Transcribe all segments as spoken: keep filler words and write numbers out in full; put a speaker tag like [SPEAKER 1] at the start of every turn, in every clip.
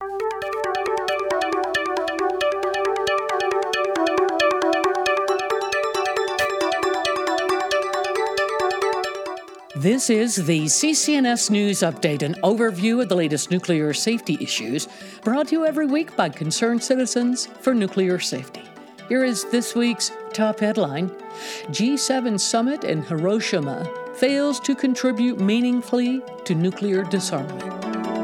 [SPEAKER 1] This is the C C N S News Update, an overview of the latest nuclear safety issues, brought to you every week by concerned citizens for nuclear safety. Here is this week's top headline. G seven summit in Hiroshima fails to contribute meaningfully to nuclear disarmament.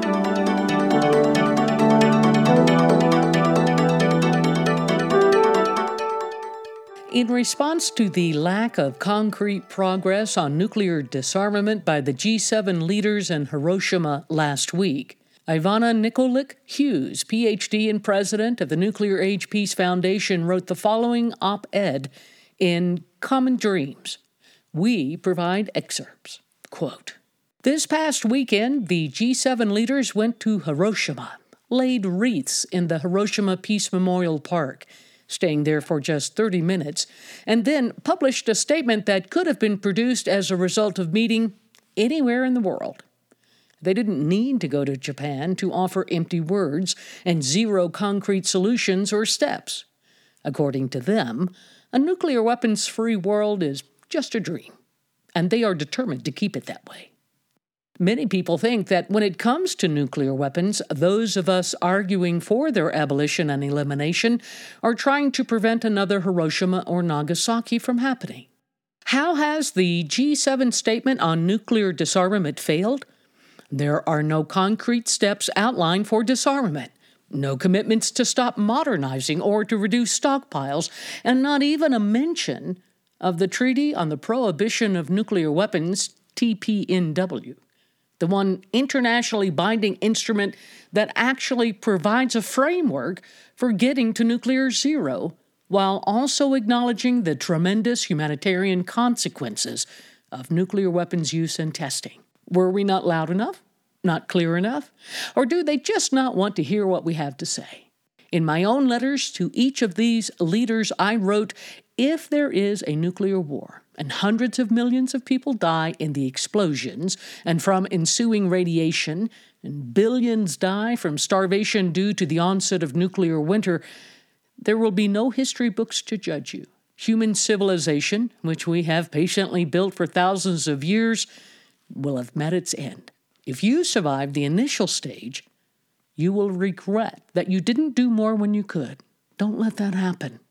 [SPEAKER 1] In response to the lack of concrete progress on nuclear disarmament by the G seven leaders in Hiroshima last week, Ivana Nikolic-Hughes, P H D and president of the Nuclear Age Peace Foundation, wrote the following op-ed in Common Dreams. We provide excerpts. Quote, "This past weekend, the G seven leaders went to Hiroshima, laid wreaths in the Hiroshima Peace Memorial Park, staying there for just thirty minutes, and then published a statement that could have been produced as a result of meeting anywhere in the world. They didn't need to go to Japan to offer empty words and zero concrete solutions or steps. According to them, a nuclear weapons-free world is just a dream, and they are determined to keep it that way. Many people think that when it comes to nuclear weapons, those of us arguing for their abolition and elimination are trying to prevent another Hiroshima or Nagasaki from happening. How has the G seven statement on nuclear disarmament failed? There are no concrete steps outlined for disarmament, no commitments to stop modernizing or to reduce stockpiles, and not even a mention of the Treaty on the Prohibition of Nuclear Weapons, T P N W. The one internationally binding instrument that actually provides a framework for getting to nuclear zero, while also acknowledging the tremendous humanitarian consequences of nuclear weapons use and testing. Were we not loud enough? Not clear enough? Or do they just not want to hear what we have to say? In my own letters to each of these leaders, I wrote, if there is a nuclear war, and hundreds of millions of people die in the explosions and from ensuing radiation, and billions die from starvation due to the onset of nuclear winter, there will be no history books to judge you. Human civilization, which we have patiently built for thousands of years, will have met its end. If you survive the initial stage, you will regret that you didn't do more when you could. Don't let that happen.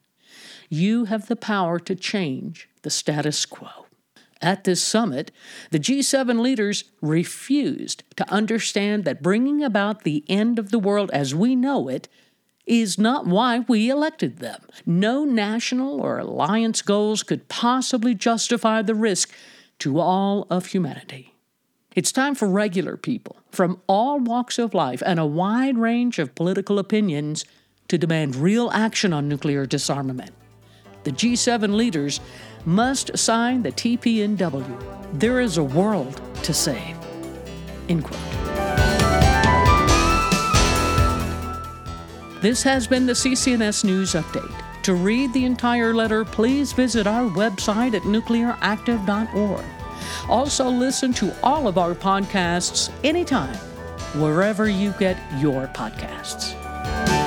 [SPEAKER 1] You have the power to change the status quo. At this summit, the G seven leaders refused to understand that bringing about the end of the world as we know it is not why we elected them. No national or alliance goals could possibly justify the risk to all of humanity. It's time for regular people from all walks of life and a wide range of political opinions to demand real action on nuclear disarmament. The G seven leaders must sign the T P N W. There is a world to save. End quote. This has been the C C N S News Update. To read the entire letter, please visit our website at nuclear active dot org. Also, listen to all of our podcasts anytime, wherever you get your podcasts.